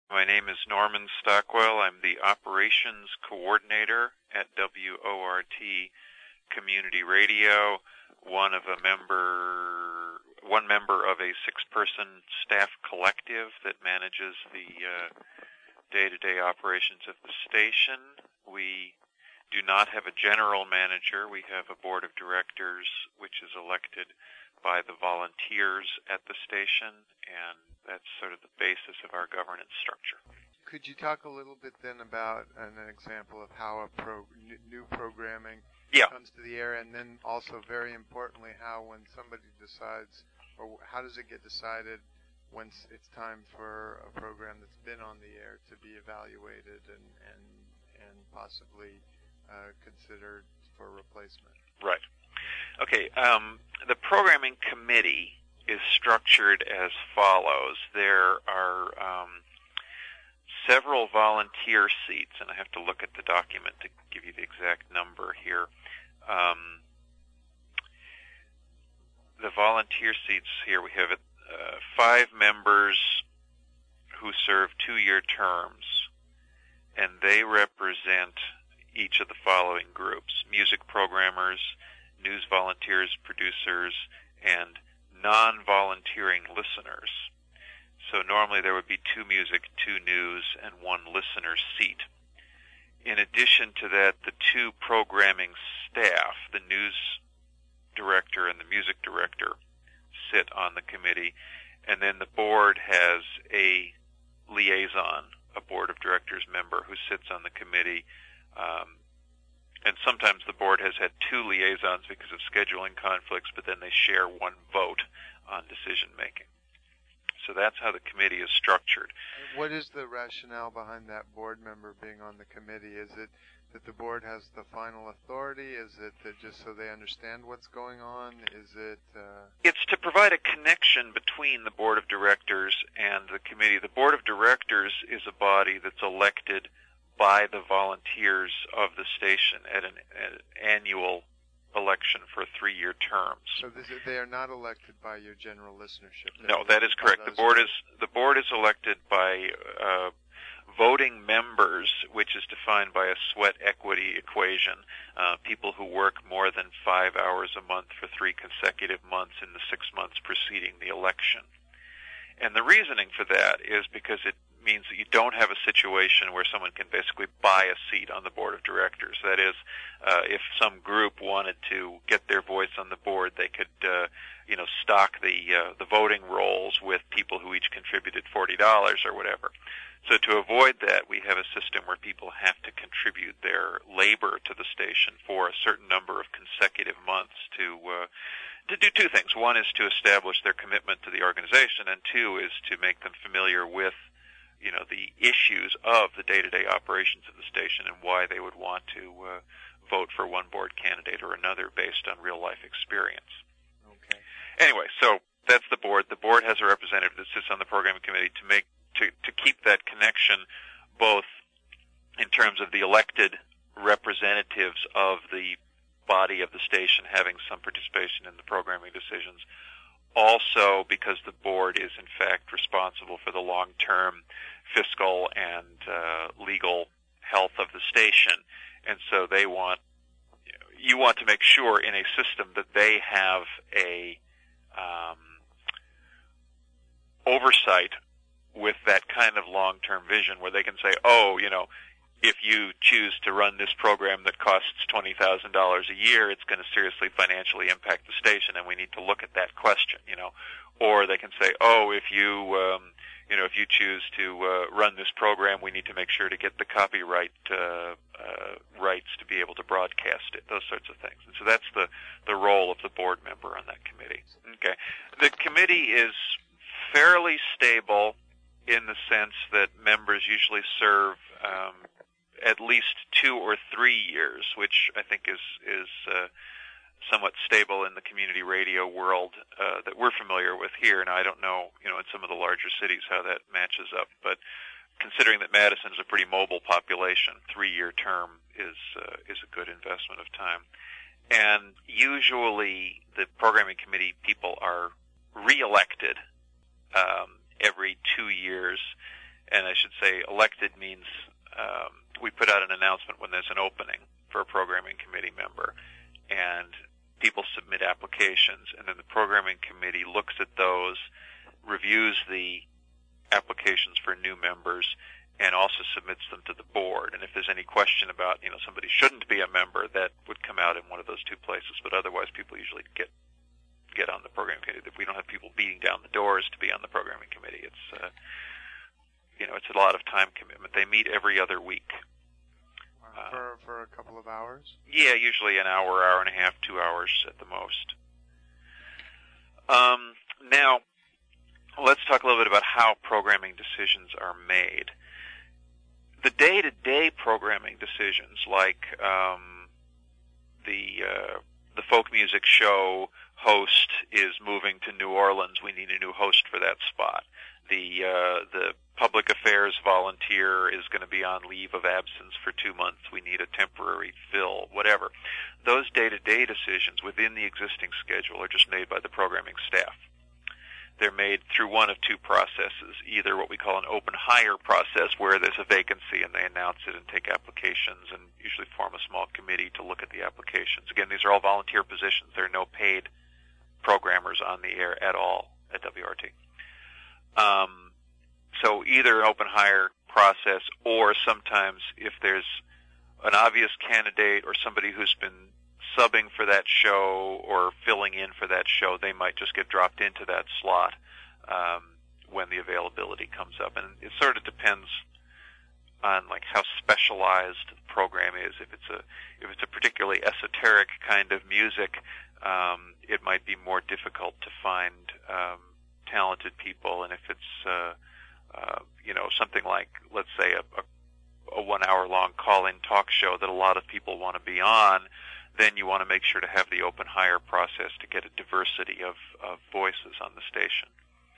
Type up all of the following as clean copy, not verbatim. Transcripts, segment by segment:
My name is Norman Stockwell. I'm the Operations Coordinator at WORT Community Radio, one member of a six-person staff collective that manages the day-to-day operations of the station. We do not have a general manager. We have a board of directors, which is elected by the volunteers at the station, and that's sort of the basis of our governance structure. Could you talk a little bit then about an example of how a new programming comes to the air, and then also, very importantly, how when somebody decides, or how does it get decided when it's time for a program that's been on the air to be evaluated and possibly considered for replacement? Right. Okay. The programming committee is structured as follows. There are several volunteer seats, and I have to look at the document to give you the exact number here. The volunteer seats here, we have 5 members who serve 2-year terms, and they represent each of the following groups: music programmers, news volunteers, producers, and non-volunteering listeners. So normally there would be 2 music, 2 news, and 1 listener seat. In addition to that, the 2 programming staff, the news director and the music director, sit on the committee, and then the board has a liaison, a board of directors member who sits on the committee. And sometimes the board has had 2 liaisons because of scheduling conflicts, but then they share 1 vote on decision making. So that's how the committee is structured. What is the rationale behind that board member being on the committee? Is it that the board has the final authority? Is it that just so they understand what's going on? Is it... It's to provide a connection between the board of directors and the committee. The board of directors is a body that's elected by the volunteers of the station at an annual election for 3-year terms. So they are not elected by your general listenership? No, that is correct. The board is elected by voting members, which is defined by a sweat equity equation, people who work more than 5 hours a month for 3 consecutive months in the 6 months preceding the election. And the reasoning for that is because it means that you don't have a situation where someone can basically buy a seat on the board of directors. That is, if some group wanted to get their voice on the board, they could, stock the voting rolls with people who each contributed $40 or whatever. So to avoid that, we have a system where people have to contribute their labor to the station for a certain number of consecutive months to do 2 things. One is to establish their commitment to the organization, and 2 is to make them familiar with the issues of the day-to-day operations of the station and why they would want to vote for one board candidate or another based on real-life experience. Okay. Anyway, so that's the board. The board has a representative that sits on the programming committee to keep that connection, both in terms of the elected representatives of the body of the station having some participation in the programming decisions, also because the board is in fact responsible for the long-term fiscal and legal health of the station, and so you want to make sure in a system that they have a oversight with that kind of long-term vision where they can say, if you choose to run this program that costs $20,000 a year, it's going to seriously financially impact the station, and we need to look at that question, Or they can say, if you choose to run this program, we need to make sure to get the copyright rights to be able to broadcast it, those sorts of things. And so that's the role of the board member on that committee. Okay. The committee is fairly stable in the sense that members usually serve at least 2 or 3 years, which I think is somewhat stable in the community radio world that we're familiar with here. And I don't know, in some of the larger cities how that matches up. But considering that Madison is a pretty mobile population, 3-year term is a good investment of time. And usually the programming committee people are reelected every 2 years. And I should say elected means we put out an announcement when there's an opening for a programming committee member, and people submit applications, and then the programming committee looks at those, reviews the applications for new members, and also submits them to the board. And if there's any question about, somebody shouldn't be a member, that would come out in one of those two places. But otherwise, people usually get on the programming committee. If we don't have people beating down the doors to be on the programming committee, it's it's a lot of time commitment. They meet every other week. For a couple of hours? Yeah, usually an hour, hour and a half, 2 hours at the most. Now, let's talk a little bit about how programming decisions are made. The day-to-day programming decisions, like the folk music show host is moving to New Orleans, we need a new host for that spot. The public affairs volunteer is going to be on leave of absence for 2 months, we need a temporary fill, whatever. Those day-to-day decisions within the existing schedule are just made by the programming staff. They're made through one of two processes, either what we call an open hire process, where there's a vacancy and they announce it and take applications and usually form a small committee to look at the applications. Again, these are all volunteer positions. There are no paid programmers on the air at all at WRT. So either an open hire process, or sometimes if there's an obvious candidate or somebody who's been subbing for that show or filling in for that show, they might just get dropped into that slot when the availability comes up. And it sort of depends on how specialized the program is. If it's a particularly esoteric kind of music, it might be more difficult to find talented people. And if it's something like, let's say, a 1 hour long call-in talk show that a lot of people want to be on, then you want to make sure to have the open hire process to get a diversity of voices on the station.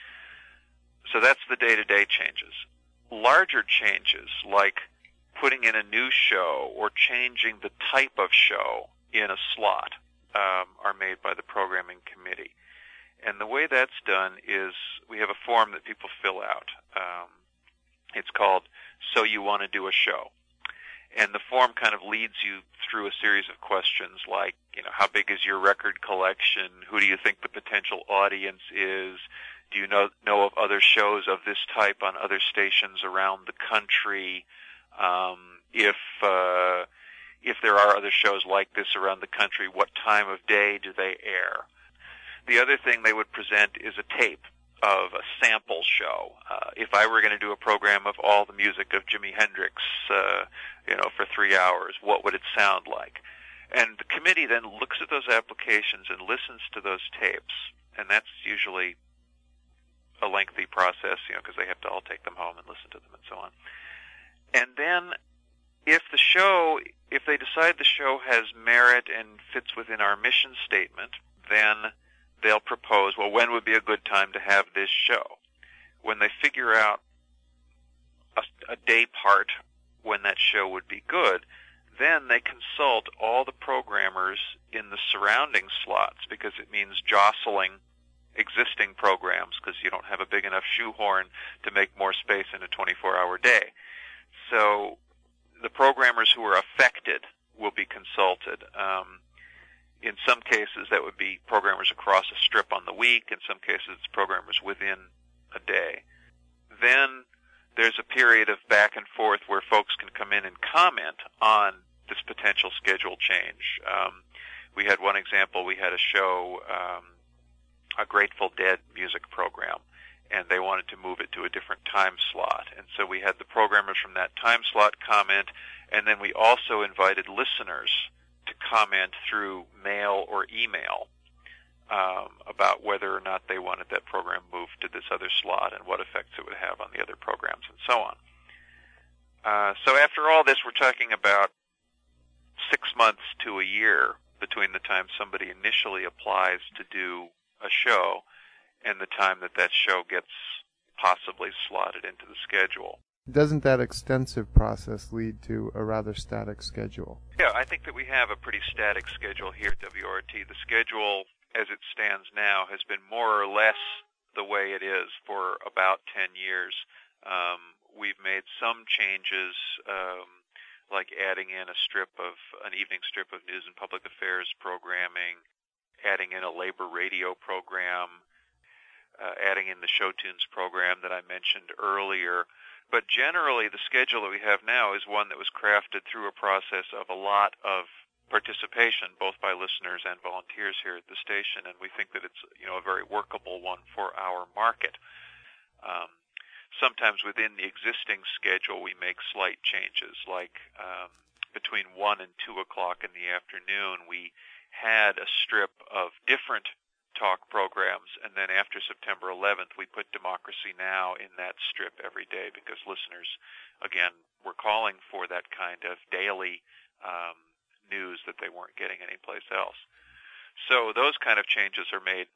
So that's the day-to-day changes. Larger changes, like putting in a new show or changing the type of show in a slot, are made by the programming committee. And the way that's done is we have a form that people fill out. It's called So You Want to Do a Show. And the form kind of leads you through a series of questions like, how big is your record collection? Who do you think the potential audience is? Do you know of other shows of this type on other stations around the country? If there are other shows like this around the country, what time of day do they air? The other thing they would present is a tape of a sample show. If I were going to do a program of all the music of Jimi Hendrix, for 3 hours, what would it sound like? And the committee then looks at those applications and listens to those tapes, and that's usually a lengthy process, because they have to all take them home and listen to them and so on. And then if they decide the show has merit and fits within our mission statement, then they'll propose, well, when would be a good time to have this show? When they figure out a day part when that show would be good, then they consult all the programmers in the surrounding slots, because it means jostling existing programs, because you don't have a big enough shoehorn to make more space in a 24-hour day. So the programmers who are affected will be consulted. In some cases, that would be programmers across a strip on the week. In some cases, it's programmers within a day. Then there's a period of back and forth where folks can come in and comment on this potential schedule change. We had one example. We had a show, a Grateful Dead music program, and they wanted to move it to a different time slot. And so we had the programmers from that time slot comment, and then we also invited listeners to comment through mail or email about whether or not they wanted that program moved to this other slot and what effects it would have on the other programs and so on. So after all this, we're talking about 6 months to a year between the time somebody initially applies to do a show and the time that show gets possibly slotted into the schedule. Doesn't that extensive process lead to a rather static schedule? Yeah, I think that we have a pretty static schedule here at WRT. The schedule, as it stands now, has been more or less the way it is for about 10 years. we've made some changes, like adding in an evening strip of news and public affairs programming, adding in a labor radio program, adding in the Show Tunes program that I mentioned earlier. But generally, the schedule that we have now is one that was crafted through a process of a lot of participation, both by listeners and volunteers here at the station, and we think that it's a very workable one for our market. Sometimes within the existing schedule, we make slight changes, like between 1 and 2 o'clock in the afternoon, we had a strip of different talk programs, and then after September 11th, we put Democracy Now! In that strip every day because listeners, again, were calling for that kind of daily news that they weren't getting anyplace else. So those kind of changes are made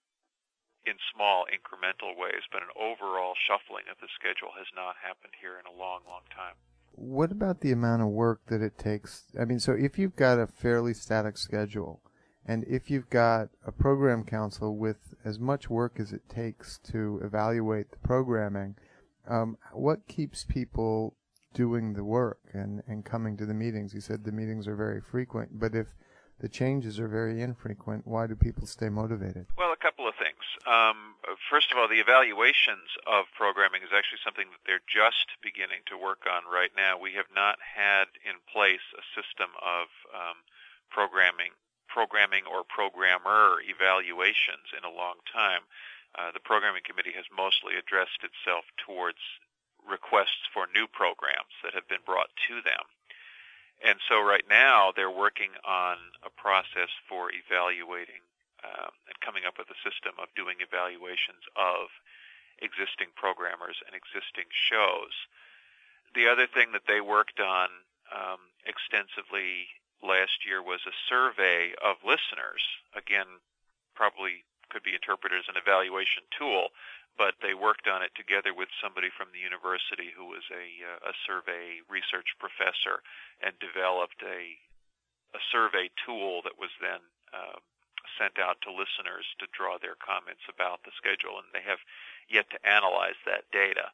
in small incremental ways, but an overall shuffling of the schedule has not happened here in a long, long time. What about the amount of work that it takes? I mean, so if you've got a fairly static schedule, and if you've got a program council with as much work as it takes to evaluate the programming, what keeps people doing the work and coming to the meetings? You said the meetings are very frequent, but if the changes are very infrequent, why do people stay motivated? Well, a couple of things. First of all, the evaluations of programming is actually something that they're just beginning to work on right now. We have not had in place a system of programming or programmer evaluations in a long time. The programming committee has mostly addressed itself towards requests for new programs that have been brought to them. And so right now they're working on a process for evaluating and coming up with a system of doing evaluations of existing programmers and existing shows. The other thing that they worked on extensively last year was a survey of listeners. Again, probably could be interpreted as an evaluation tool, but they worked on it together with somebody from the university who was a survey research professor and developed a survey tool that was then sent out to listeners to draw their comments about the schedule, and they have yet to analyze that data.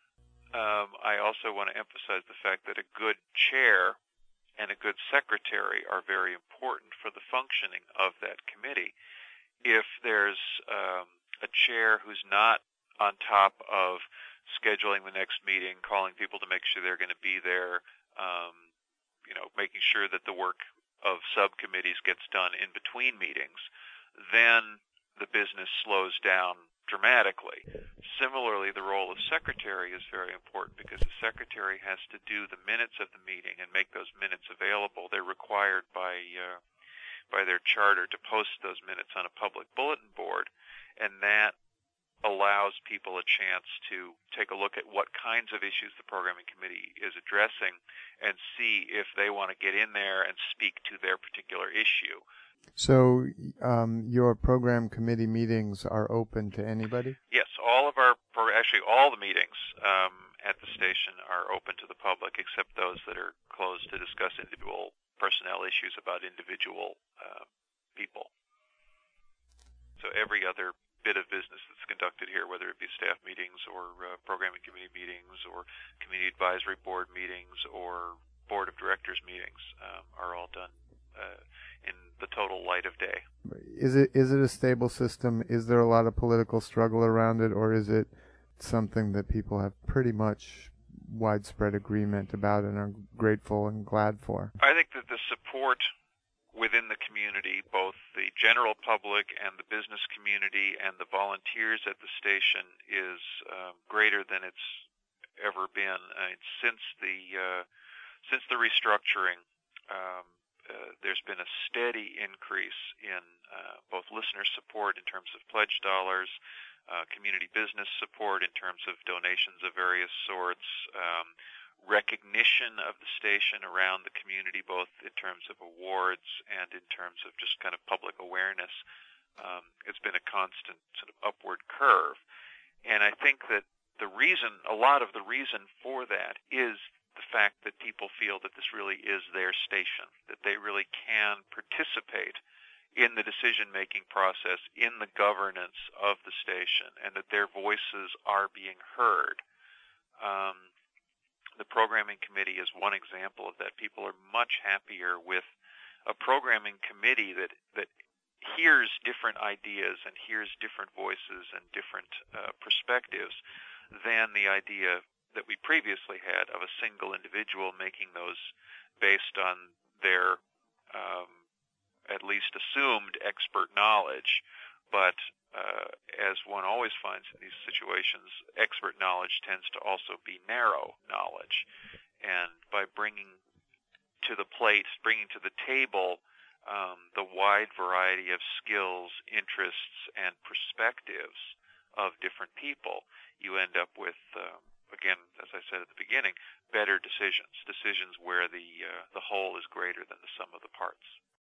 I also want to emphasize the fact that a good chair and a good secretary are very important for the functioning of that committee. If there's a chair who's not on top of scheduling the next meeting, calling people to make sure they're going to be there, making sure that the work of subcommittees gets done in between meetings, then the business slows down dramatically. Similarly, the role of secretary is very important because the secretary has to do the minutes of the meeting and make those minutes available. They're required by their charter to post those minutes on a public bulletin board, and that allows people a chance to take a look at what kinds of issues the programming committee is addressing and see if they want to get in there and speak to their particular issue. So your program committee meetings are open to anybody? Yes, all the meetings at the station are open to the public, except those that are closed to discuss individual personnel issues about individual people. So every other bit of business that's conducted here, whether it be staff meetings or programming committee meetings or community advisory board meetings or board of directors meetings, are all done in the total light of day. Is it a stable system? Is there a lot of political struggle around it, or is it something that people have pretty much widespread agreement about and are grateful and glad for? I think that the support within the community, both the general public and the business community and the volunteers at the station, is greater than it's ever been. Since the restructuring, there's been a steady increase in both listener support in terms of pledge dollars, community business support in terms of donations of various sorts, recognition of the station around the community, both in terms of awards and in terms of just kind of public awareness. It's been a constant sort of upward curve. And I think that a lot of the reason for that is the fact that people feel that this really is their station, that they really can participate in the decision-making process, in the governance of the station, and that their voices are being heard. programming committee is one example of that. People are much happier with a programming committee that hears different ideas and hears different voices and different perspectives than the idea that we previously had of a single individual making those based on their at least assumed expert knowledge. But as one always finds in these situations, expert knowledge tends to also be narrow knowledge. And by bringing to the plate, bringing to the table the wide variety of skills, interests, and perspectives of different people, you end up with, again, as I said at the beginning, better decisions where the whole is greater than the sum of the parts.